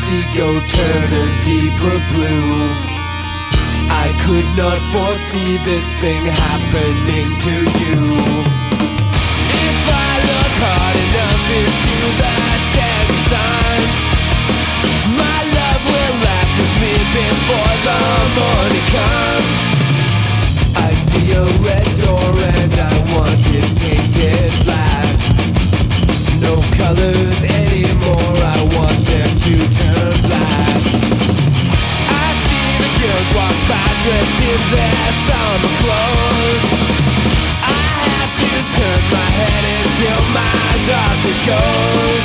sea go turn a deeper blue. I could not foresee this thing happening to you. If I look hard enough into the setting sun, my love will laugh with me before the morning comes. I see a red door and I want it painted black. No colors anymore, I want them to turn black. I see the girls walk by dressed in their summer clothes. I have to turn my head until my darkness goes.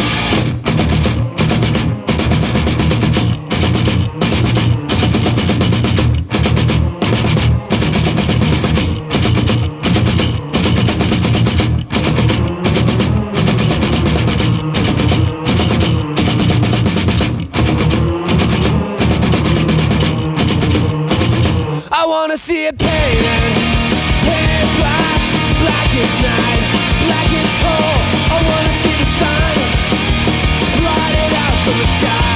I wanna see it painted, painted black. Black is night, black is cold. I wanna see the sun blotted out from the sky.